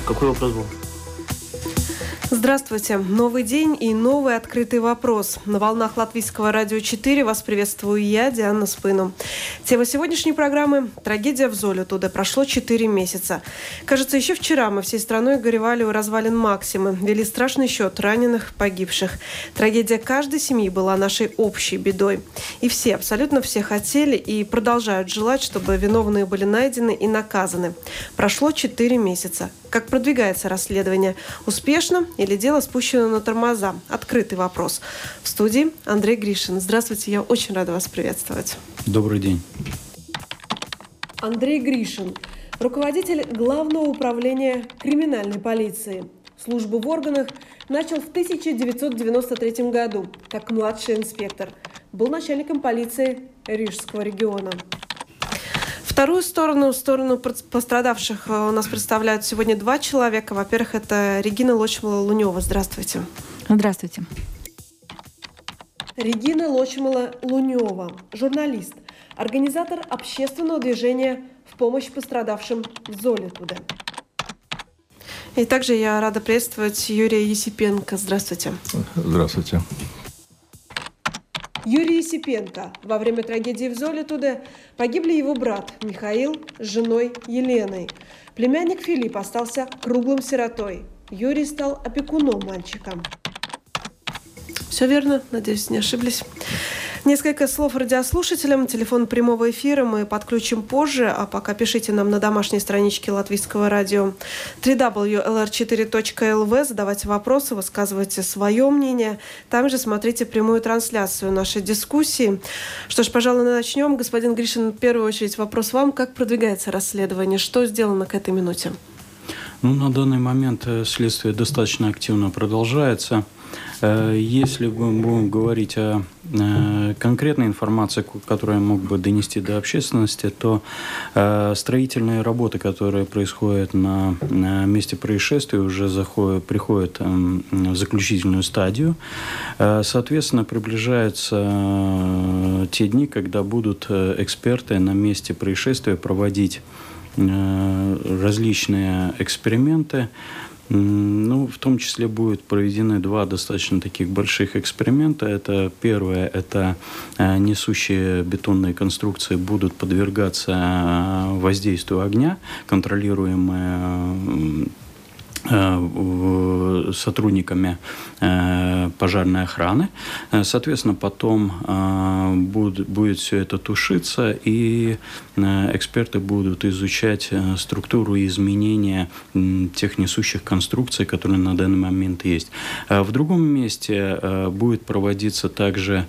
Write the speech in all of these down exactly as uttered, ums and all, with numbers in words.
Какой вопрос был? Здравствуйте. Новый день и новый открытый вопрос. На волнах Латвийского радио четыре вас приветствую я, Диана Спыну. Тема сегодняшней программы – трагедия в Золотуде. Прошло четыре месяца. Кажется, еще вчера мы всей страной горевали у развалин Максимы, вели страшный счет раненых, погибших. Трагедия каждой семьи была нашей общей бедой. И все, абсолютно все хотели и продолжают желать, чтобы виновные были найдены и наказаны. Прошло четыре месяца. Как продвигается расследование? Успешно или дело спущено на тормоза? Открытый вопрос. В студии Андрей Гришин. Здравствуйте, я очень рада вас приветствовать. Добрый день. Андрей Гришин, руководитель Главного управления криминальной полиции. Службу в органах начал в тысяча девятьсот девяносто третьем году, как младший инспектор. Был начальником полиции Рижского региона. Вторую сторону, сторону пострадавших у нас представляют сегодня два человека. Во-первых, это Регина Лочмала-Лунева. Здравствуйте. Здравствуйте. Регина Лочмала-Лунева, журналист, организатор общественного движения в помощь пострадавшим в Золотуде. И также я рада приветствовать Юрия Есипенко. Здравствуйте. Здравствуйте. Юрий Есипенко. Во время трагедии в Золотуде погибли его брат Михаил с женой Еленой. Племянник Филипп остался круглым сиротой. Юрий стал опекуном мальчика. Все верно, надеюсь, не ошиблись. Несколько слов радиослушателям. Телефон прямого эфира мы подключим позже, а пока пишите нам на домашней страничке Латвийского радио дабл ю дабл ю дабл ю точка эл эр четыре точка эл ви. Задавайте вопросы, высказывайте свое мнение. Там же смотрите прямую трансляцию нашей дискуссии. Что ж, пожалуй, начнем. Господин Гришин, в первую очередь вопрос вам. Как продвигается расследование? Что сделано к этой минуте? Ну, на данный момент следствие достаточно активно продолжается. Если мы будем говорить о конкретной информации, которую я мог бы донести до общественности, то строительные работы, которые происходят на месте происшествия, уже заходят, приходят в заключительную стадию. Соответственно, приближаются те дни, когда будут эксперты на месте происшествия проводить различные эксперименты. Ну, в том числе будут проведены два достаточно таких больших эксперимента. Это первое, это несущие бетонные конструкции будут подвергаться воздействию огня, контролируемые сотрудниками пожарной охраны. Соответственно, потом будет, будет все это тушиться, и эксперты будут изучать структуру и изменения тех несущих конструкций, которые на данный момент есть. В другом месте будет проводиться также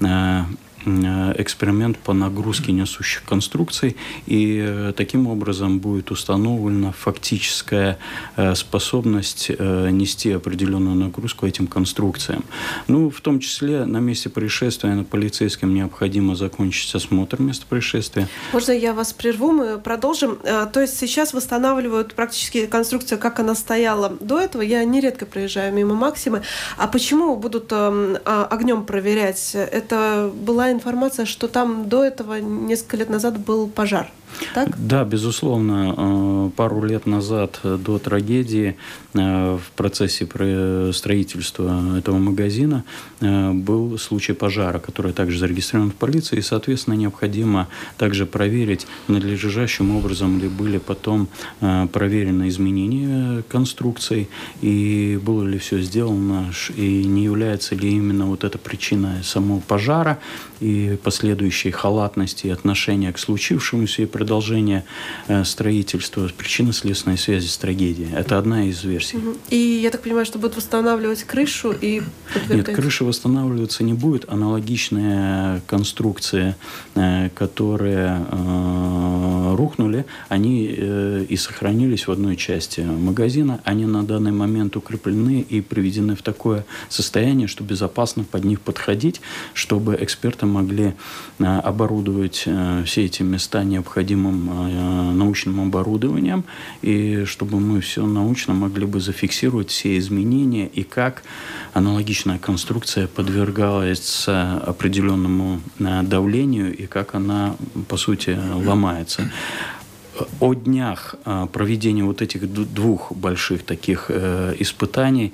эксперимент по нагрузке несущих конструкций, и таким образом будет установлена фактическая способность нести определенную нагрузку этим конструкциям. Ну, в том числе на месте происшествия на полицейском необходимо закончить осмотр места происшествия. Можно я вас прерву, мы продолжим. То есть сейчас восстанавливают практически конструкцию, как она стояла до этого. Я нередко проезжаю мимо Максимы. А почему будут огнем проверять? Это была информация, что там до этого несколько лет назад был пожар. Так? Да, безусловно. Пару лет назад до трагедии в процессе строительства этого магазина был случай пожара, который также зарегистрирован в полиции, и, соответственно, необходимо также проверить, надлежащим образом ли были потом проверены изменения конструкций, и было ли все сделано, и не является ли именно вот эта причина самого пожара и последующей халатности и отношения к случившемуся и продолжения строительства причинно-следственной связи с трагедией. Это одна из версий. И я так понимаю, что будут восстанавливать крышу и подвергать... Нет, крыша восстанавливаться не будет. Аналогичные конструкции, которые э, рухнули, они э, и сохранились в одной части магазина. Они на данный момент укреплены и приведены в такое состояние, что безопасно под них подходить, чтобы эксперты могли э, оборудовать э, все эти места необходимым э, научным оборудованием, и чтобы мы все научно могли бы зафиксировать все изменения и как аналогичная конструкция подвергается определенному э, давлению и как она, по сути, ломается. о днях проведения вот этих двух больших таких испытаний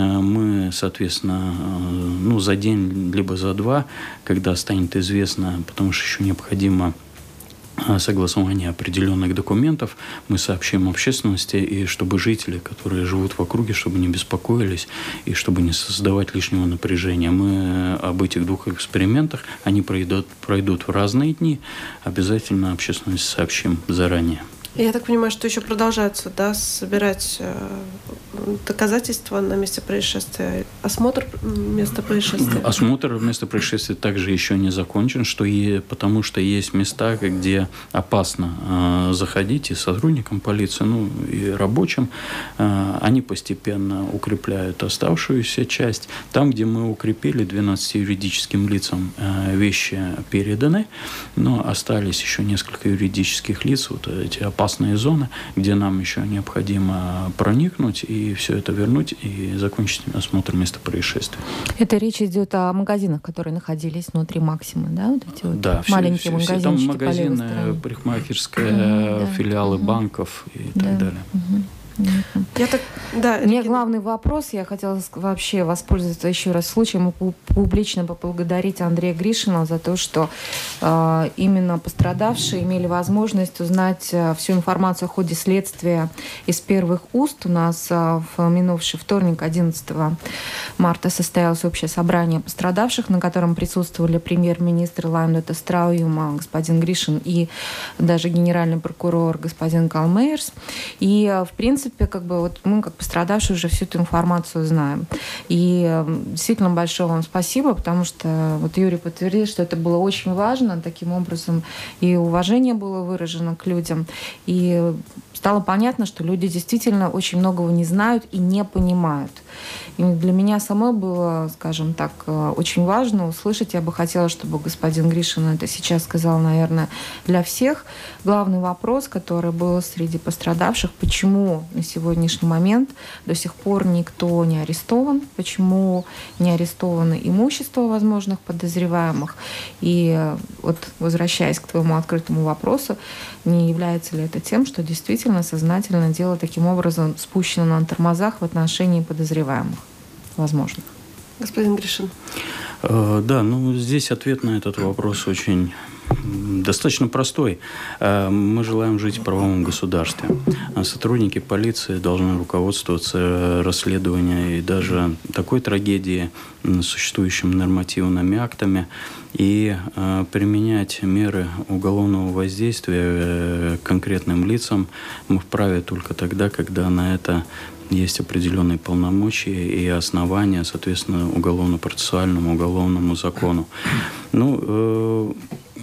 мы, соответственно, ну, за день либо за два, когда станет известно, потому что еще необходимо согласование определенных документов, мы сообщим общественности, и чтобы жители, которые живут в округе, чтобы не беспокоились, и чтобы не создавать лишнего напряжения. Мы об этих двух экспериментах, они пройдут, пройдут в разные дни, обязательно общественности сообщим заранее. Я так понимаю, что еще продолжаются, да, собирать э, доказательства на месте происшествия, осмотр места происшествия? Осмотр места происшествия также еще не закончен, что и, потому что есть места, где опасно э, заходить и сотрудникам полиции, ну и рабочим. Э, они постепенно укрепляют оставшуюся часть. Там, где мы укрепили, двенадцати юридическим лицам э, вещи переданы, но остались еще несколько юридических лиц, вот эти опасные опасные зоны, где нам еще необходимо проникнуть и все это вернуть и закончить осмотр места происшествия. Это речь идет о магазинах, которые находились внутри Максима, да? Вот эти вот да, маленькие все, магазинчики. Там магазины, парикмахерская, mm-hmm, да, филиалы mm-hmm. банков и да, так далее. Mm-hmm. Я так, да, У меня главный вопрос, я хотела вообще воспользоваться еще раз случаем и публично поблагодарить Андрея Гришина за то, что э, именно пострадавшие имели возможность узнать э, всю информацию о ходе следствия из первых уст. У нас э, в минувший вторник, одиннадцатого марта, состоялось общее собрание пострадавших, на котором присутствовали премьер-министр Лайндота Страуюма, господин Гришин, и даже генеральный прокурор господин Калмейерс. И, э, в принципе, В принципе, как бы вот мы, как пострадавшие, уже всю эту информацию знаем. И действительно большое вам спасибо, потому что вот Юрий подтвердил, что это было очень важно. Таким образом и уважение было выражено к людям. И стало понятно, что люди действительно очень многого не знают и не понимают. И для меня самой было, скажем так, очень важно услышать. Я бы хотела, чтобы господин Гришин это сейчас сказал, наверное, для всех. Главный вопрос, который был среди пострадавших, почему на сегодняшний момент до сих пор никто не арестован, почему не арестовано имущество возможных подозреваемых. И вот, возвращаясь к твоему открытому вопросу, не является ли это тем, что действительно сознательно дело таким образом спущено на тормозах в отношении подозреваемых возможных? Господин Гришин. Да, ну здесь ответ на этот вопрос очень достаточно простой. Мы желаем жить в правовом государстве. Сотрудники полиции должны руководствоваться расследованием и даже такой трагедии существующими нормативными актами и применять меры уголовного воздействия к конкретным лицам мы вправе только тогда, когда на это есть определенные полномочия и основания, соответственно, уголовно-процессуальному, уголовному закону. Ну,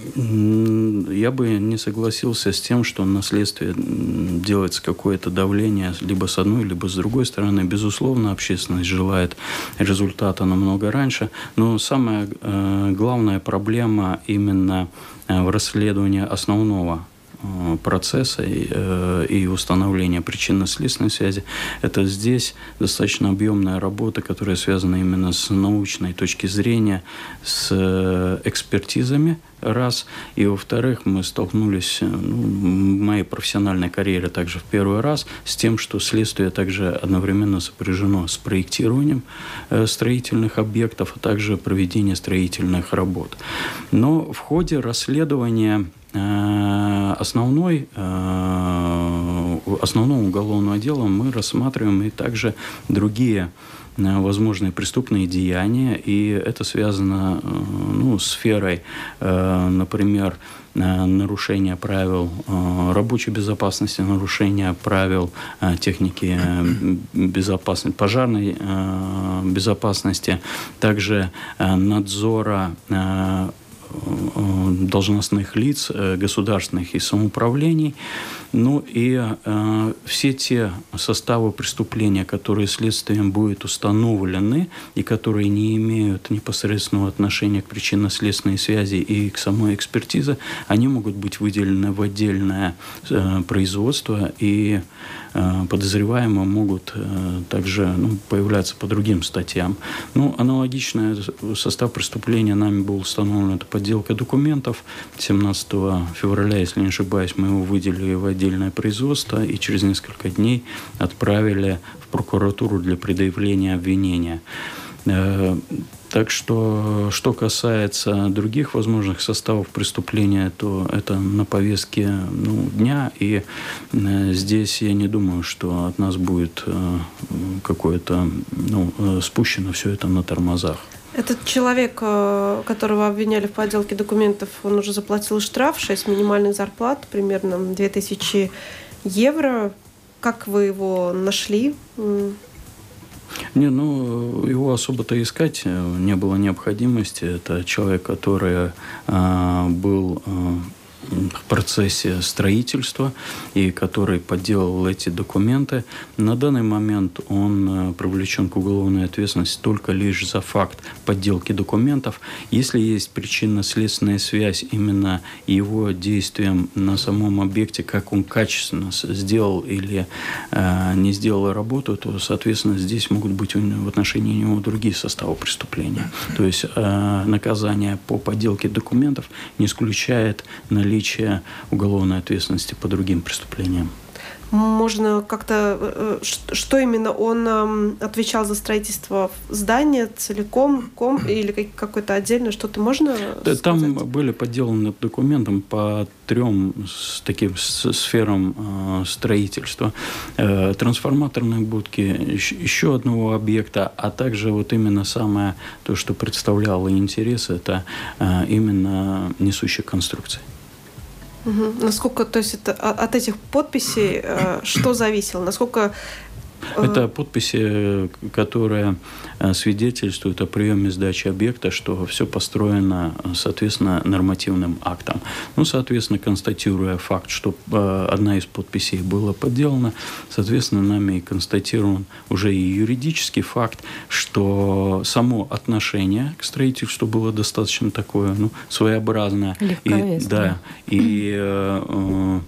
э, я бы не согласился с тем, что на следствие делается какое-то давление либо с одной, либо с другой стороны. Безусловно, общественность желает результата намного раньше, но самая э, главная проблема именно в расследовании основного процесса и, э, и установления причинно-следственной связи. Это здесь достаточно объемная работа, которая связана именно с научной точки зрения, с экспертизами, раз. И, во-вторых, мы столкнулись, ну, в моей профессиональной карьере также в первый раз, с тем, что следствие также одновременно сопряжено с проектированием э, строительных объектов, а также проведением строительных работ. Но в ходе расследования Основной, основного уголовного дела мы рассматриваем и также другие возможные преступные деяния, и это связано, ну, с сферой, например, нарушения правил рабочей безопасности, нарушения правил техники безопасности, пожарной безопасности, также надзора должностных лиц, государственных и самоуправлений. Ну и э, все те составы преступления, которые следствием будут установлены и которые не имеют непосредственного отношения к причинно-следственной связи и к самой экспертизе, они могут быть выделены в отдельное э, производство, и э, подозреваемые могут э, также, ну, появляться по другим статьям. Ну, аналогичный состав преступления нами был установлен это по подделка документов. семнадцатого февраля, если не ошибаюсь, мы его выделили в отдельное производство и через несколько дней отправили в прокуратуру для предъявления обвинения. Так что, что касается других возможных составов преступления, то это на повестке ну, дня. И э, здесь я не думаю, что от нас будет э, какое-то, ну, э, спущено все это на тормозах. Этот человек, которого обвиняли в подделке документов, он уже заплатил штраф, шесть минимальных зарплат, примерно две тысячи евро. Как вы его нашли? Не, ну, его особо-то искать не было необходимости. Это человек, который э, был э, в процессе строительства и который подделал эти документы. На данный момент он привлечен к уголовной ответственности только лишь за факт подделки документов. Если есть причинно-следственная связь именно его действием на самом объекте, как он качественно сделал или э, не сделал работу, то, соответственно, здесь могут быть в отношении него другие составы преступления. То есть э, наказание по подделке документов не исключает наличие наличие уголовной ответственности по другим преступлениям. Можно как-то... Что именно? Он отвечал за строительство здания целиком, ком, или какое-то отдельное? Что-то можно сказать? Там были подделаны документы по трем таким сферам строительства. Трансформаторные будки, еще одного объекта, а также вот именно самое то, что представляло интерес, это именно несущие конструкции. Угу. Насколько, то есть это, от этих подписей э, что зависело? Насколько... Э... Это подписи, которые свидетельствуют о приеме сдачи объекта, что все построено, соответственно, нормативным актом. Ну, соответственно, констатируя факт, что э, одна из подписей была подделана, соответственно, нами и констатирован уже и юридический факт, что само отношение к строительству было достаточно такое, ну, своеобразное. Легковесное. И, да, и э, э,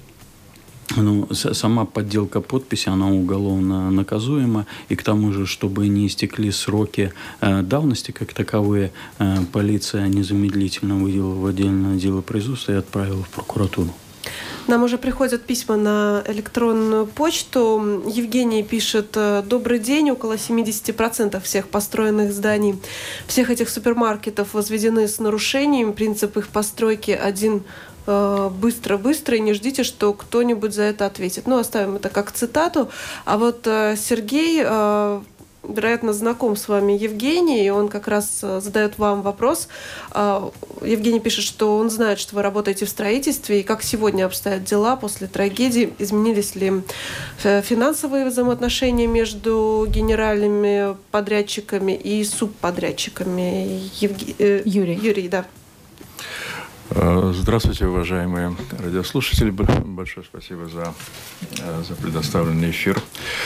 ну, сама подделка подписи, она уголовно наказуема, и к тому же, чтобы не истекли сроки э, давности как таковые, э, полиция незамедлительно выделила в отдельное дело производства и отправила в прокуратуру. Нам уже приходят письма на электронную почту. Евгений пишет: «Добрый день. Около семьдесят процентов всех построенных зданий, всех этих супермаркетов возведены с нарушением. Принцип их постройки один: быстро-быстро, и не ждите, что кто-нибудь за это ответит». Ну, оставим это как цитату. А вот Сергей, вероятно, знаком с вами Евгений, и он как раз задает вам вопрос. Евгений пишет, что он знает, что вы работаете в строительстве, и как сегодня обстоят дела после трагедии. Изменились ли финансовые взаимоотношения между генеральными подрядчиками и субподрядчиками? Евге... Юрий. Юрий, да. Здравствуйте, уважаемые радиослушатели. Большое спасибо за, за предоставленный эфир.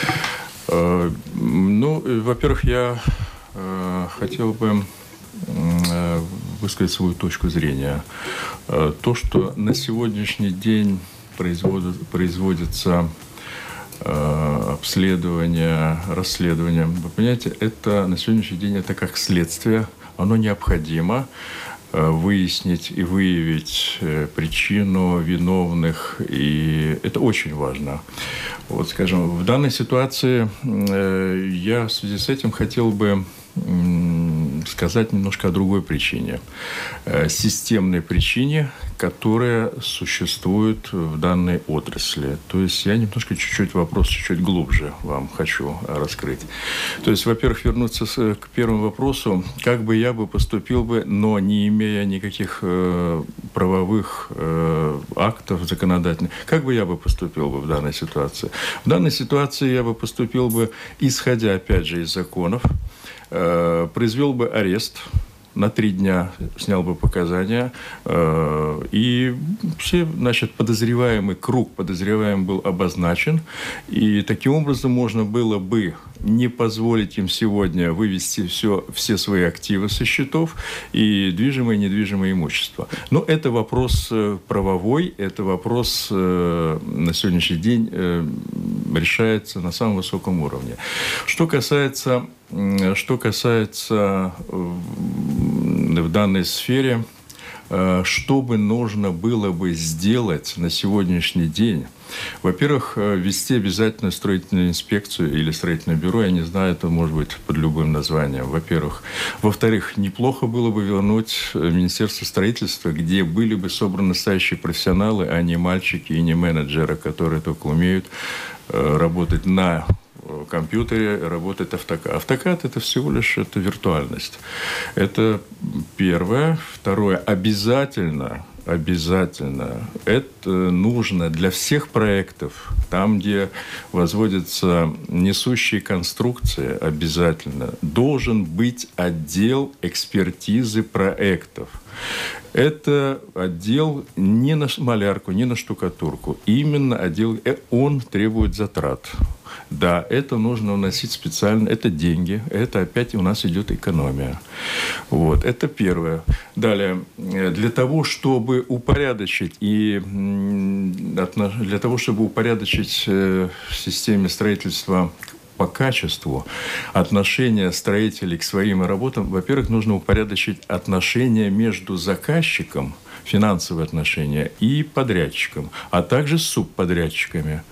Ну, во-первых, я хотел бы высказать свою точку зрения. То, что на сегодняшний день производится обследование, расследование, вы понимаете, это на сегодняшний день это как следствие, оно необходимо выяснить и выявить причину виновных, и это очень важно. Вот, скажем, в данной ситуации я в связи с этим хотел бы сказать немножко о другой причине. Системной причине, которая существует в данной отрасли. То есть я немножко чуть-чуть вопрос чуть-чуть глубже вам хочу раскрыть. То есть, во-первых, вернуться к первому вопросу. Как бы я бы поступил бы, но не имея никаких э, правовых э, актов законодательных, как бы я бы поступил бы в данной ситуации? В данной ситуации я бы поступил бы, исходя, опять же, из законов, э, произвел бы арест, на три дня снял бы показания, э, и все, значит, подозреваемый, круг подозреваемых был обозначен, и таким образом можно было бы не позволить им сегодня вывести все, все свои активы со счетов и движимое и недвижимое имущество. Но это вопрос правовой, это вопрос э, на сегодняшний день э, решается на самом высоком уровне. Что касается, что касается в данной сфере что бы нужно было бы сделать на сегодняшний день. Во-первых, ввести обязательно строительную инспекцию или строительное бюро, я не знаю, это может быть под любым названием, во-первых. Во-вторых, неплохо было бы вернуть Министерство строительства, где были бы собраны настоящие профессионалы, а не мальчики и не менеджеры, которые только умеют работать на компьютере, работает автокад. Автокад – это всего лишь это виртуальность. Это первое. Второе. Обязательно, обязательно это нужно для всех проектов, там, где возводятся несущие конструкции, обязательно должен быть отдел экспертизы проектов. Это отдел не на малярку, не на штукатурку. Именно отдел, он требует затрат. Да, это нужно вносить специально, это деньги, это опять у нас идет экономия. Вот, это первое. Далее, для того, чтобы упорядочить и для того, чтобы упорядочить в системе строительства по качеству отношения строителей к своим работам, во-первых, нужно упорядочить отношения между заказчиком, финансовые отношения, и подрядчиком, а также с субподрядчиками.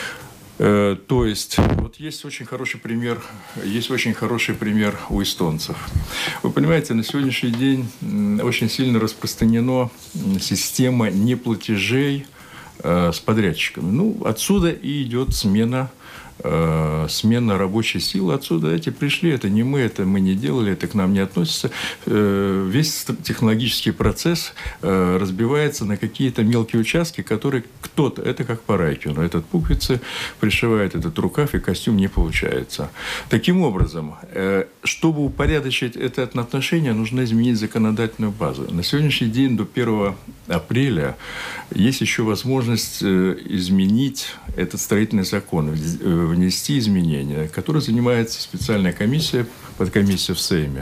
То есть, вот есть очень хороший пример, есть очень хороший пример у эстонцев. Вы понимаете, на сегодняшний день очень сильно распространена система неплатежей э, с подрядчиками. Ну, отсюда и идет смена э, смена рабочей силы. Отсюда эти пришли, это не мы, это мы не делали, это к нам не относится. Э, весь технологический процесс э, разбивается на какие-то мелкие участки, которые кто-то, это как по Райкину, этот пуговицы пришивает этот рукав, и костюм не получается. Таким образом, э, чтобы упорядочить это отношение, нужно изменить законодательную базу. На сегодняшний день до первого апреля есть еще возможность э, изменить этот строительный закон, внести изменения, которой занимается специальная комиссия, подкомиссия в Сейме.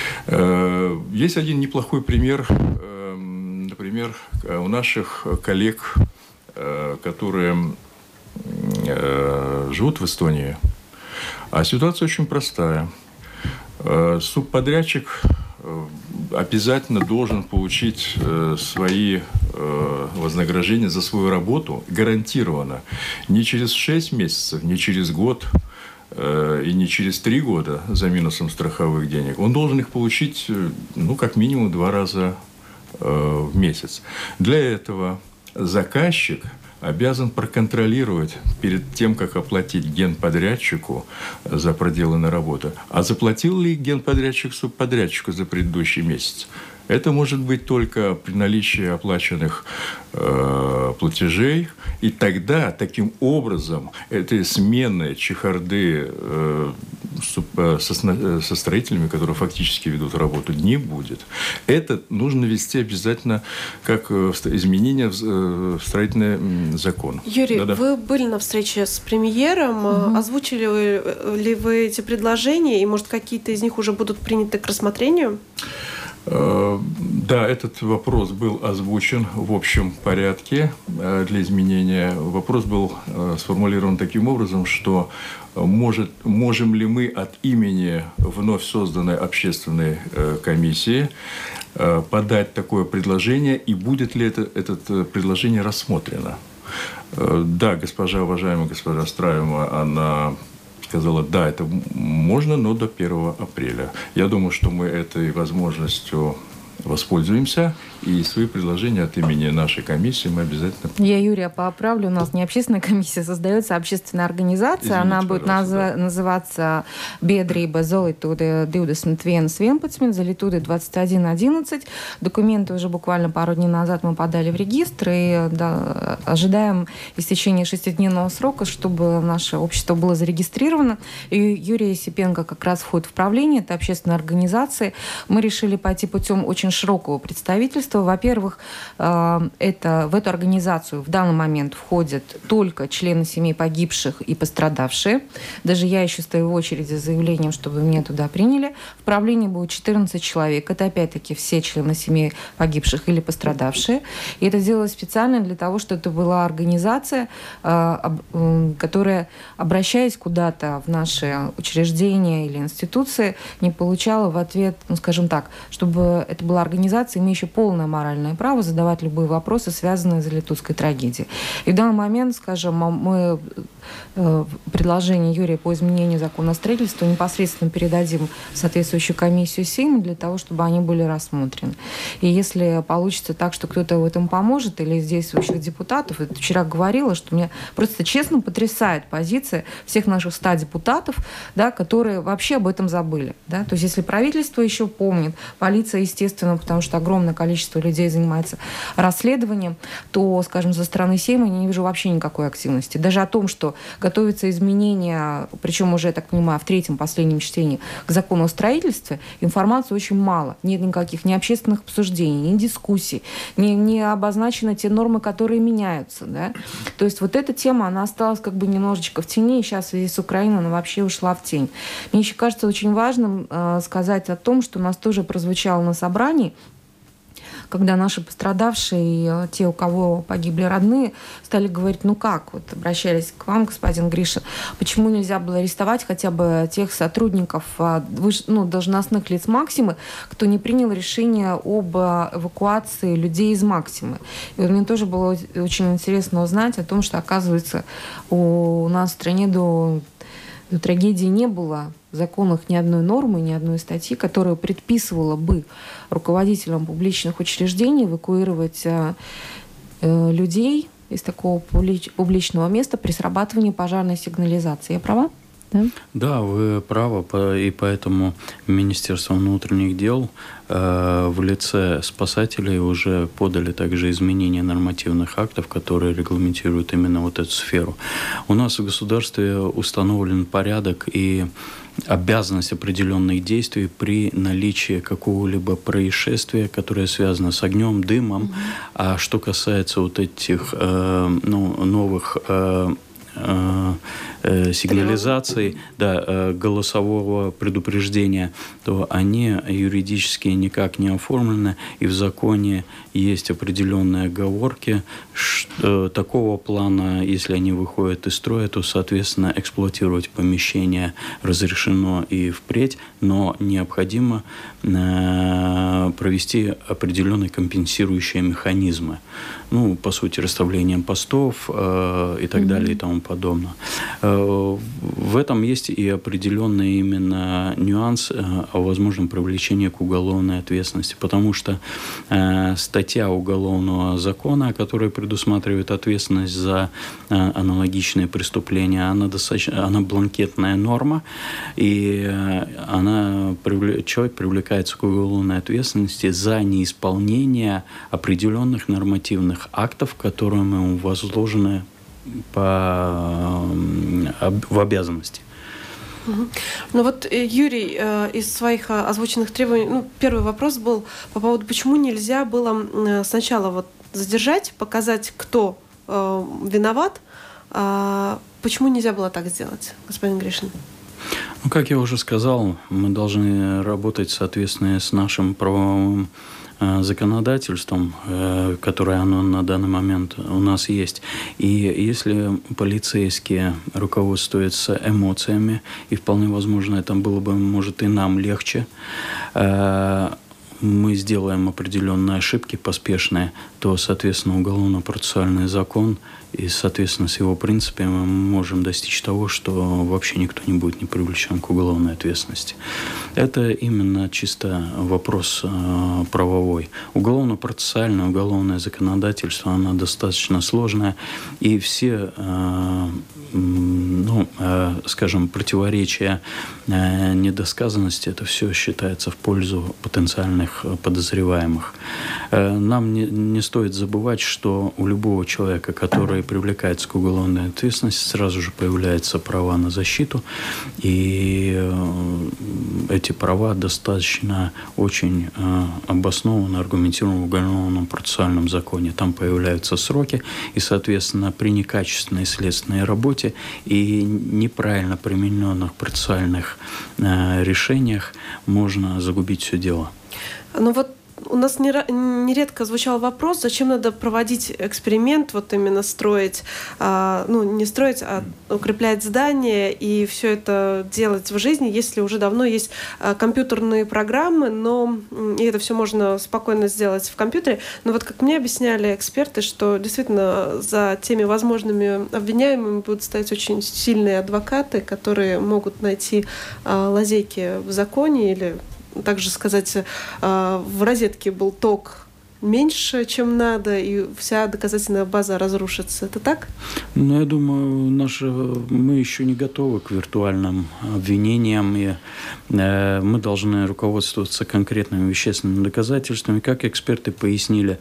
Есть один неплохой пример, например, у наших коллег, которые живут в Эстонии. А ситуация очень простая. Субподрядчик обязательно должен получить э, свои э, вознаграждения за свою работу гарантированно. Не через шесть месяцев, не через год э, и не через три года за минусом страховых денег. Он должен их получить, ну, как минимум два раза э, в месяц. Для этого заказчик обязан проконтролировать перед тем, как оплатить генподрядчику за проделанную работу. А заплатил ли генподрядчик субподрядчику за предыдущий месяц? Это может быть только при наличии оплаченных э, платежей. И тогда, таким образом, этой сменной чехарды э, со, со, со строителями, которые фактически ведут работу, не будет. Это нужно ввести обязательно как изменение в, в строительный закон. Юрий, Да-да. вы были на встрече с премьером. Угу. Озвучили ли вы эти предложения? И, может, какие-то из них уже будут приняты к рассмотрению? Да, этот вопрос был озвучен в общем порядке для изменения. Вопрос был сформулирован таким образом, что может, можем ли мы от имени вновь созданной общественной комиссии подать такое предложение, и будет ли это, это предложение рассмотрено. Да, госпожа, уважаемая госпожа Страева, она сказала, да, это можно, но до первого апреля. Я думаю, что мы этой возможностью воспользуемся, и свои предложения от имени нашей комиссии мы обязательно... Я Юрия поправлю, у нас не общественная комиссия, создается общественная организация. Извините, она будет наз... да. называться «Biedrība Zolitude двадцать один одиннадцать», «Zolitude двадцать один одиннадцать». Документы уже буквально пару дней назад мы подали в регистр, и да, ожидаем истечения шестидневного срока, чтобы наше общество было зарегистрировано. И Юрий Есипенко как раз входит в правление этой общественной организации. Мы решили пойти путем очень широкого представительства. Во-первых, это, в эту организацию в данный момент входят только члены семей погибших и пострадавшие. Даже я еще стою в очереди с заявлением, чтобы меня туда приняли. В правлении будет четырнадцать человек. Это опять-таки все члены семей погибших или пострадавшие. И это делалось специально для того, чтобы это была организация, которая, обращаясь куда-то в наши учреждения или институции, не получала в ответ, ну, скажем так, чтобы это была была организация, имеющая полное моральное право задавать любые вопросы, связанные с Летутской трагедией. И в данный момент, скажем, мы предложение Юрия по изменению закона о строительстве непосредственно передадим в соответствующую комиссию Сейма для того, чтобы они были рассмотрены. И если получится так, что кто-то в этом поможет, или из действующих депутатов, я вчера говорила, что меня просто честно потрясает позиция всех наших ста депутатов, да, которые вообще об этом забыли. Да? То есть если правительство еще помнит, полиция, естественно, потому что огромное количество людей занимается расследованием, то, скажем, со стороны Сейма я не вижу вообще никакой активности. Даже о том, что готовятся изменения, причем уже, я так понимаю, в третьем, последнем чтении к закону о строительстве, информации очень мало. Нет никаких ни общественных обсуждений, ни дискуссий, не, не обозначены те нормы, которые меняются. Да? То есть вот эта тема, она осталась как бы немножечко в тени, и сейчас в связи с Украиной она вообще ушла в тень. Мне еще кажется очень важным э, сказать о том, что у нас тоже прозвучало на собрании, когда наши пострадавшие, те, у кого погибли родные, стали говорить, ну как, вот обращались к вам, господин Гришин, почему нельзя было арестовать хотя бы тех сотрудников, ну, должностных лиц Максимы, кто не принял решение об эвакуации людей из Максимы. И вот мне тоже было очень интересно узнать о том, что, оказывается, у нас в стране до... До трагедии не было в законах ни одной нормы, ни одной статьи, которая предписывала бы руководителям публичных учреждений эвакуировать э, э, людей из такого публич- публичного места при срабатывании пожарной сигнализации. Я права? Да? Да, вы правы, и поэтому Министерство внутренних дел э, в лице спасателей уже подали также изменения нормативных актов, которые регламентируют именно вот эту сферу. У нас в государстве установлен порядок и обязанность определенных действий при наличии какого-либо происшествия, которое связано с огнем, дымом. Mm-hmm. А что касается вот этих э, ну, новых э, э, э, сигнализаций, да, э, голосового предупреждения, то они юридически никак не оформлены, и в законе есть определенные оговорки что, э, такого плана, если они выходят из строя, то, соответственно, эксплуатировать помещение разрешено и впредь, но необходимо э, провести определенные компенсирующие механизмы. Ну, по сути, расставлением постов э, и так mm-hmm. далее и тому подобное. Э, в этом есть и определенный именно нюанс э, о возможном привлечении к уголовной ответственности, потому что э, статья уголовного закона, которая предусматривает ответственность за э, аналогичные преступления, она достаточно, она бланкетная норма, и э, она, привлек, человек привлекается к уголовной ответственности за неисполнение определенных нормативных актов, которые ему возложены по, в обязанности. Ну вот Юрий из своих озвученных требований, ну, первый вопрос был по поводу, почему нельзя было сначала вот задержать, показать, кто э, виноват, а почему нельзя было так сделать, господин Гришин? Ну, как я уже сказал, мы должны работать, соответственно, с нашим правовым законодательством, которое оно на данный момент у нас есть. И если полицейские руководствуются эмоциями, и вполне возможно, это было бы, может, и нам легче, мы сделаем определенные ошибки поспешные, то, соответственно, уголовно-процессуальный закон и, соответственно, с его принципами мы можем достичь того, что вообще никто не будет не привлечен к уголовной ответственности. Это именно чисто вопрос э, правовой. Уголовно-процессуальное, уголовное законодательство, оно достаточно сложное, и все, э, ну, э, скажем, противоречия, э, недосказанности, это все считается в пользу потенциальных подозреваемых. Э, нам не, не стоит забывать, что у любого человека, который привлекается к уголовной ответственности, сразу же появляются права на защиту, и э, эти права достаточно очень э, обоснованно, аргументированы в уголовном процессуальном законе. Там появляются сроки, и, соответственно, при некачественной следственной работе и неправильно примененных процессуальных э, решениях можно загубить все дело. Ну вот у нас нередко звучал вопрос, зачем надо проводить эксперимент, вот именно строить, ну, не строить, а укреплять здания и все это делать в жизни, если уже давно есть компьютерные программы, но и это все можно спокойно сделать в компьютере. Но вот как мне объясняли эксперты, что действительно за теми возможными обвиняемыми будут стоять очень сильные адвокаты, которые могут найти лазейки в законе или, также сказать, в розетке был ток меньше, чем надо, и вся доказательная база разрушится. Это так? Ну, я думаю, наша... мы еще не готовы к виртуальным обвинениям, и э, мы должны руководствоваться конкретными вещественными доказательствами. Как эксперты пояснили,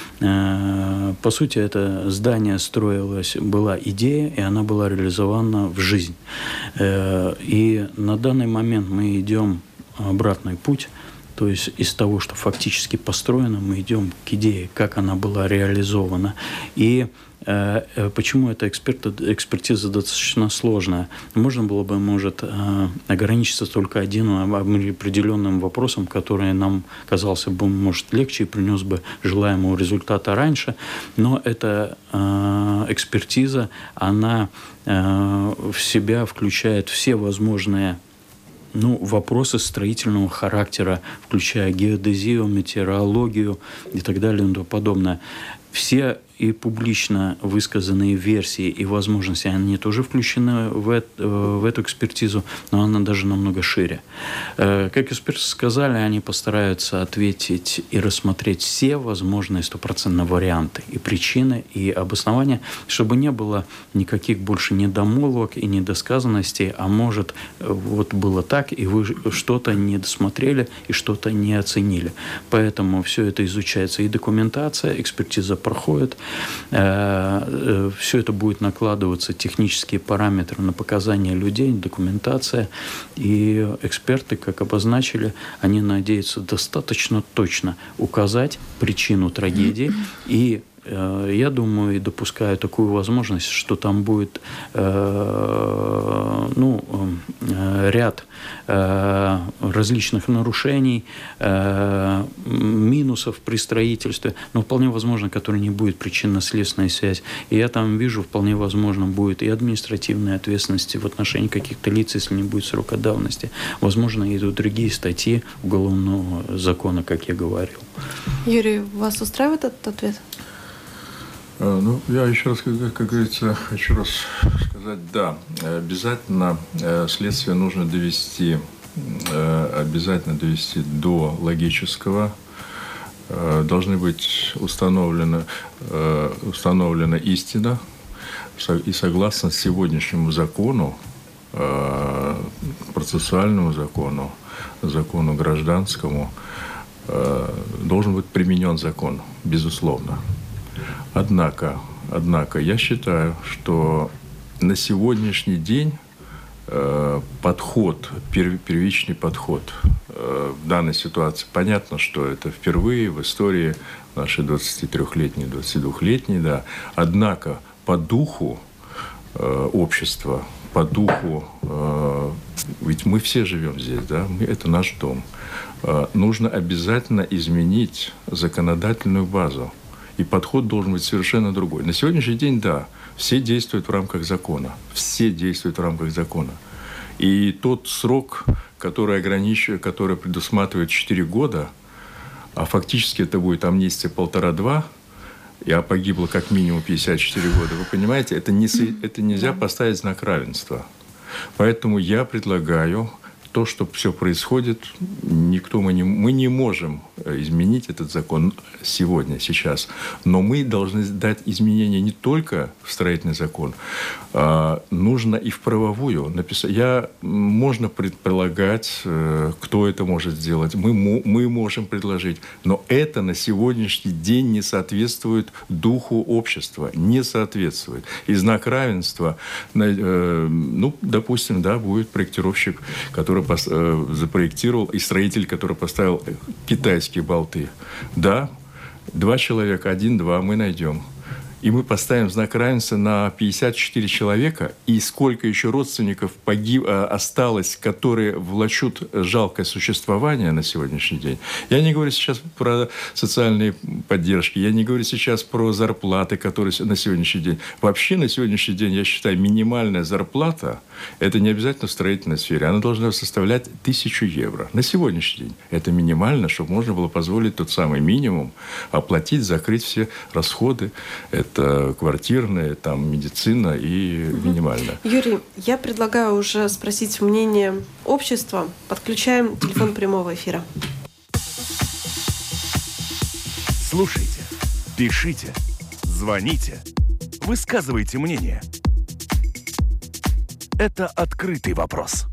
э, по сути, это здание строилось, была идея, и она была реализована в жизнь. Э, и на данный момент мы идем обратный путь. То есть из того, что фактически построено, мы идем к идее, как она была реализована. И э, почему эта эксперт, экспертиза достаточно сложная? Можно было бы, может, э, ограничиться только одним определенным вопросом, который нам казался бы, может, легче и принес бы желаемого результата раньше. Но эта э, экспертиза, она э, в себя включает все возможные Ну, вопросы строительного характера, включая геодезию, метеорологию и так далее и тому подобное. Все и публично высказанные версии и возможности, они тоже включены в, это, в эту экспертизу, но она даже намного шире. Как эксперты сказали, они постараются ответить и рассмотреть все возможные стопроцентные варианты и причины, и обоснования, чтобы не было никаких больше недомолвок и недосказанностей, а может, вот было так, и вы что-то не досмотрели и что-то не оценили. Поэтому все это изучается, и документация, экспертиза проходит. Все это будет накладываться, технические параметры на показания людей, документация. И эксперты, как обозначили, они надеются достаточно точно указать причину трагедии. И я думаю и допускаю такую возможность, что там будет э, ну, э, ряд э, различных нарушений, э, минусов при строительстве, но вполне возможно, который не будет причинно-следственной связи. И я там вижу, вполне возможно, будет и административная ответственность в отношении каких-то лиц, если не будет срока давности. Возможно, и другие статьи уголовного закона, как я говорил. Юрий, вас устраивает этот ответ? Ну, я еще раз, как, как говорится, хочу раз сказать, да, обязательно следствие нужно довести, обязательно довести до логического, должны быть установлена, установлена истина, и согласно сегодняшнему закону, процессуальному закону, закону гражданскому, должен быть применен закон, безусловно. Однако, однако, я считаю, что на сегодняшний день э, подход, пер, первичный подход э, в данной ситуации, понятно, что это впервые в истории нашей двадцатитрёхлетней, двадцатидвухлетней, да, однако по духу э, общества, по духу, э, ведь мы все живем здесь, да, мы, это наш дом, э, нужно обязательно изменить законодательную базу. И подход должен быть совершенно другой. На сегодняшний день, да, все действуют в рамках закона. Все действуют в рамках закона. И тот срок, который ограничивает, который предусматривает четыре года, а фактически это будет амнистия полтора-два, а погибло как минимум пятьдесят четыре года, вы понимаете, это, не, это нельзя поставить знак равенства. Поэтому я предлагаю... То, что все происходит, никто мы не, мы не можем изменить этот закон сегодня, сейчас. Но мы должны дать изменения не только в строительный закон, а нужно и в правовую написать. Я, можно предполагать, кто это может сделать. Мы, мы можем предложить. Но это на сегодняшний день не соответствует духу общества. Не соответствует. И знак равенства, ну, допустим, да, будет проектировщик, который запроектировал, и строитель, который поставил китайские болты. Да, два человека, один-два мы найдем. и мы поставим знак равенства на пятьдесят четыре человека, и сколько еще родственников погиб, осталось, которые влачут жалкое существование на сегодняшний день. Я не говорю сейчас про социальные поддержки, я не говорю сейчас про зарплаты, которые на сегодняшний день. Вообще на сегодняшний день, я считаю, минимальная зарплата, это не обязательно в строительной сфере, она должна составлять тысячу евро. На сегодняшний день это минимально, чтобы можно было позволить тот самый минимум оплатить, закрыть все расходы. Это квартирные, там, медицина и угу. минимально. Юрий, я предлагаю уже спросить мнение общества. Подключаем телефон прямого эфира. Слушайте, пишите, звоните, высказывайте мнение. Это открытый вопрос.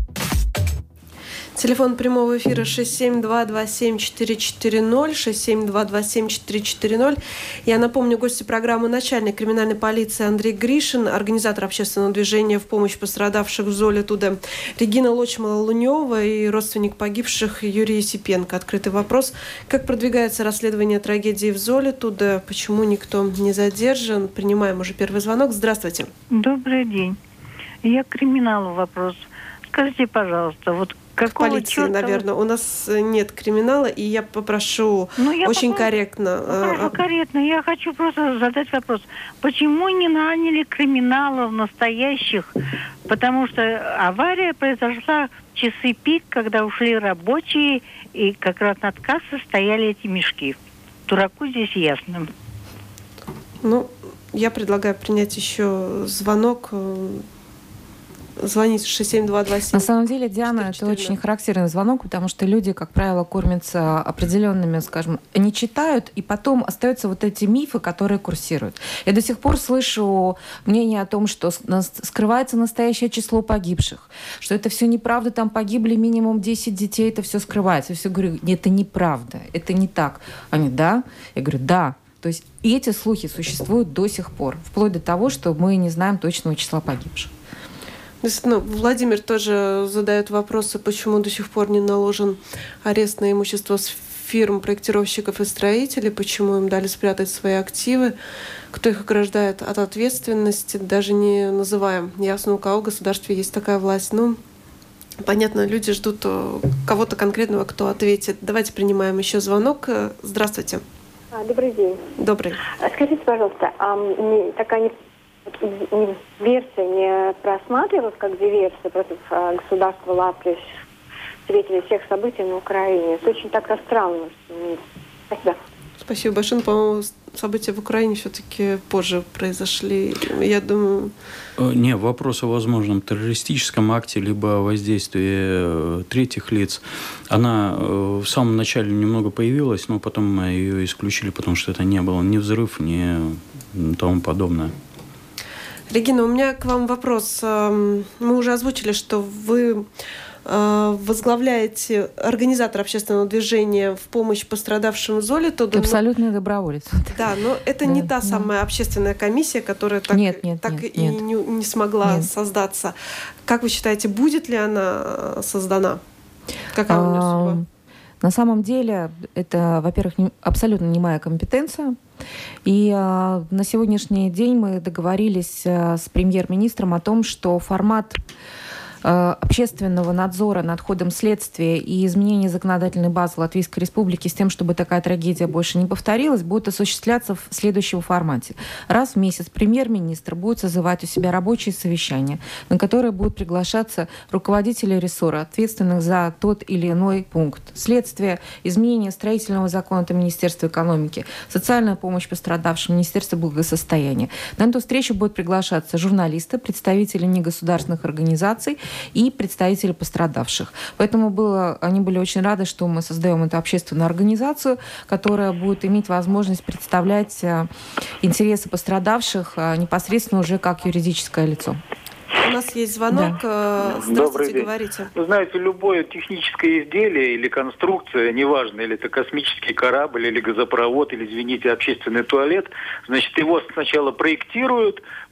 Телефон прямого эфира шесть семь два два семь четыре четыре ноль, шесть семь два два семь четыре четыре ноль. Я напомню, гости программы начальник криминальной полиции Андрей Гришин, организатор общественного движения в помощь пострадавших в Золотуде Регина Лочмала-Лунева и родственник погибших Юрий Есипенко. Открытый вопрос. Как продвигается расследование трагедии в Золотуде? Почему никто не задержан? Принимаем уже первый звонок. Здравствуйте. Добрый день. Я к криминалу вопрос. Скажите, пожалуйста, вот какого полиции, черта... наверное. У нас нет криминала, и я попрошу ну, я очень попробую... корректно. Попрошу корректно. Я хочу просто задать вопрос. Почему не наняли криминалов настоящих? Потому что авария произошла в часы пик, когда ушли рабочие, и как раз над кассой стояли эти мешки. Дураку здесь ясно. Ну, я предлагаю принять еще звонок. Звоните шесть семь два два семь. На самом деле, Диана, это очень характерный звонок, потому что люди, как правило, кормятся определенными, скажем, они читают, и потом остаются вот эти мифы, которые курсируют. Я до сих пор слышу мнение о том, что скрывается настоящее число погибших, что это все неправда, там погибли минимум десять детей, это все скрывается. Я все говорю, нет, это неправда, это не так. Они, да? Я говорю, да. То есть и эти слухи существуют до сих пор, вплоть до того, что мы не знаем точного числа погибших. Ну, Владимир тоже задает вопросы, почему до сих пор не наложен арест на имущество с фирм проектировщиков и строителей, почему им дали спрятать свои активы, кто их ограждает от ответственности, даже не называем. Ясно, у кого в государстве есть такая власть. Ну, понятно, люди ждут кого-то конкретного, кто ответит. Давайте принимаем еще звонок. Здравствуйте. А, добрый день. Добрый. Скажите, пожалуйста, а такая не версия не просматривалась как диверсия против э, государства Латвии, свидетелей всех событий на Украине. Это очень так странно. Спасибо. Спасибо большое. По-моему, события в Украине все-таки позже произошли. Я думаю... Не, вопрос о возможном террористическом акте либо воздействии третьих лиц. Она в самом начале немного появилась, но потом мы ее исключили, потому что это не было ни взрыв, ни тому подобное. Регина, у меня к вам вопрос. Мы уже озвучили, что вы возглавляете организатор общественного движения в помощь пострадавшим в Золотуде. Абсолютный но... доброволец. Да, но это да, не та да. самая общественная комиссия, которая так, нет, нет, так нет, и нет. Не, не смогла нет. создаться. Как вы считаете, будет ли она создана? Какая у нее судьба? На самом деле, это, во-первых, не, абсолютно не моя компетенция. И э, на сегодняшний день мы договорились э, с премьер-министром о том, что формат общественного надзора над ходом следствия и изменения законодательной базы Латвийской Республики с тем, чтобы такая трагедия больше не повторилась, будет осуществляться в следующем формате. Раз в месяц премьер-министр будет созывать у себя рабочие совещания, на которые будут приглашаться руководители ресора, ответственных за тот или иной пункт. Следствие, изменение строительного закона, это Министерство экономики, социальная помощь пострадавшим, Министерство благосостояния. На эту встречу будут приглашаться журналисты, представители негосударственных организаций, и представители пострадавших. Поэтому было, они были очень рады, что мы создаем эту общественную организацию, которая будет иметь возможность представлять интересы пострадавших непосредственно уже как юридическое лицо. У нас есть звонок. Да. Здравствуйте, говорите. Вы знаете, любое техническое изделие или конструкция, неважно, или это космический корабль, или газопровод, или, извините, общественный туалет, значит, его сначала проектируют,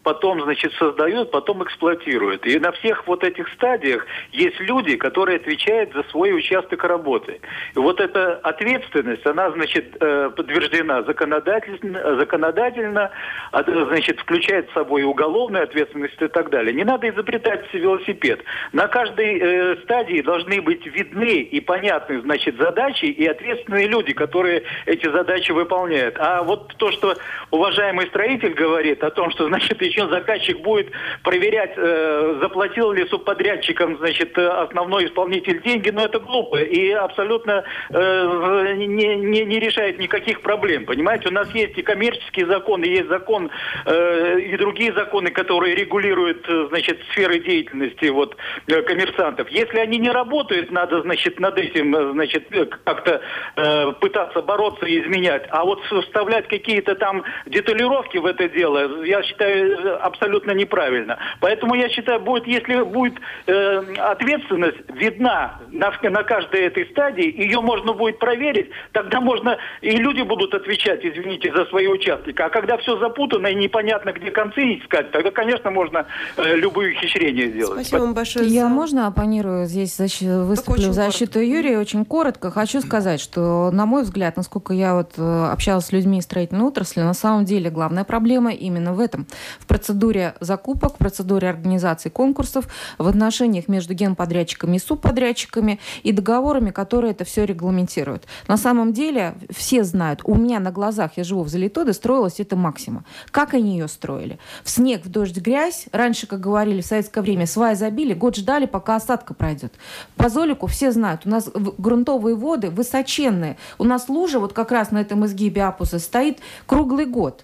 потом, значит, создают, потом эксплуатируют. И на всех вот этих стадиях есть люди, которые отвечают за свой участок работы. И вот эта ответственность, она, значит, подтверждена законодательно, законодательно, значит, включает в собой уголовную ответственность и так далее. Не надо изобретать велосипед. На каждой э, стадии должны быть видны и понятны, значит, задачи и ответственные люди, которые эти задачи выполняют. А вот то, что уважаемый строитель говорит о том, что, значит, еще заказчик будет проверять, э, заплатил ли субподрядчикам, значит, основной исполнитель деньги, но это глупо и абсолютно э, не, не, не решает никаких проблем. Понимаете, у нас есть и коммерческие законы, есть закон э, и другие законы, которые регулируют, значит, сферы деятельности вот, коммерсантов. Если они не работают, надо, значит, над этим, значит, как-то э, пытаться бороться и изменять. А вот вставлять какие-то там деталировки в это дело, я считаю, абсолютно неправильно. Поэтому я считаю, будет, если будет э, ответственность видна на, на каждой этой стадии, ее можно будет проверить, тогда можно, и люди будут отвечать, извините, за свои участки. А когда все запутано и непонятно, где концы искать, тогда, конечно, можно э, любые ухищрения делать. Спасибо вам большое. Я за... можно оппонирую здесь, защ... выступлю в защиту коротко. Юрия очень коротко. Хочу сказать, что, на мой взгляд, насколько я вот общалась с людьми из строительной отрасли, на самом деле главная проблема именно в этом. В процедуре закупок, в процедуре организации конкурсов, в отношениях между генподрядчиками и субподрядчиками и договорами, которые это все регламентируют. На самом деле все знают, у меня на глазах, я живу в Залитоде, строилась эта Максима. Как они ее строили? В снег, в дождь, грязь. Раньше, как говорили в советское время, сваи забили, год ждали, пока осадка пройдет. По Золику все знают, у нас грунтовые воды высоченные. У нас лужа вот как раз на этом изгибе Апуса стоит круглый год.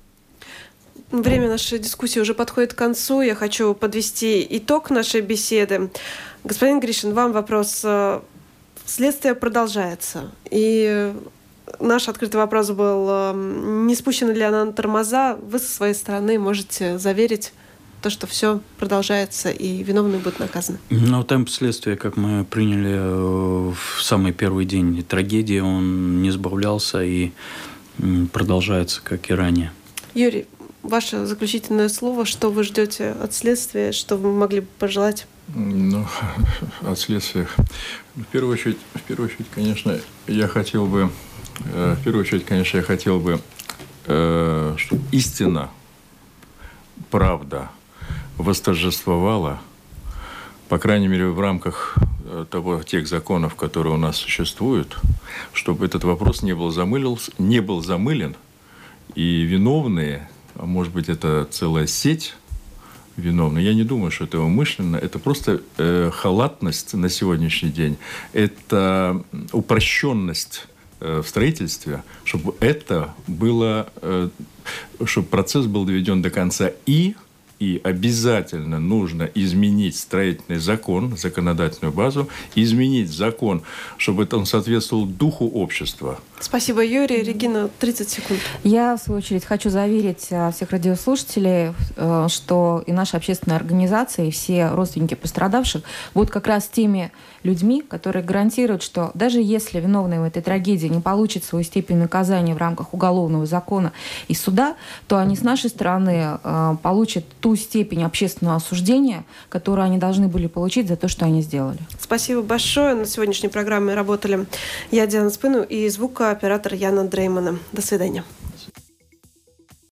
Время нашей дискуссии уже подходит к концу. Я хочу подвести итог нашей беседы. Господин Гришин, вам вопрос. Следствие продолжается. И наш открытый вопрос был, не спущены ли она на тормоза. Вы со своей стороны можете заверить то, что все продолжается и виновные будут наказаны. Но темп следствия, как мы приняли в самый первый день трагедии, он не сбавлялся и продолжается, как и ранее. Юрий, ваше заключительное слово, что вы ждете от следствия, что вы могли бы пожелать? Ну, от следствия. В первую очередь, в первую очередь, конечно, я хотел бы, в первую очередь, конечно, я хотел бы, чтобы истина, правда восторжествовала, по крайней мере, в рамках того, тех законов, которые у нас существуют, чтобы этот вопрос не был замылен, не был замылен, и виновные, а может быть, это целая сеть виновных, я не думаю, что это умышленно, это просто э, халатность на сегодняшний день, это упрощенность э, в строительстве, чтобы это было, э, чтобы процесс был доведен до конца. И И обязательно нужно изменить строительный закон, законодательную базу, изменить закон, чтобы он соответствовал духу общества. Спасибо, Юрий. Регина, тридцать секунд. Я, в свою очередь, хочу заверить всех радиослушателей, что и наша общественная организация, и все родственники пострадавших будут как раз теми людьми, которые гарантируют, что даже если виновный в этой трагедии не получит свою степень наказания в рамках уголовного закона и суда, то они с нашей стороны э, получат ту степень общественного осуждения, которую они должны были получить за то, что они сделали. Спасибо большое. На сегодняшней программе работали я, Диана Спыну, и звукооператор Яна Дреймана. До свидания.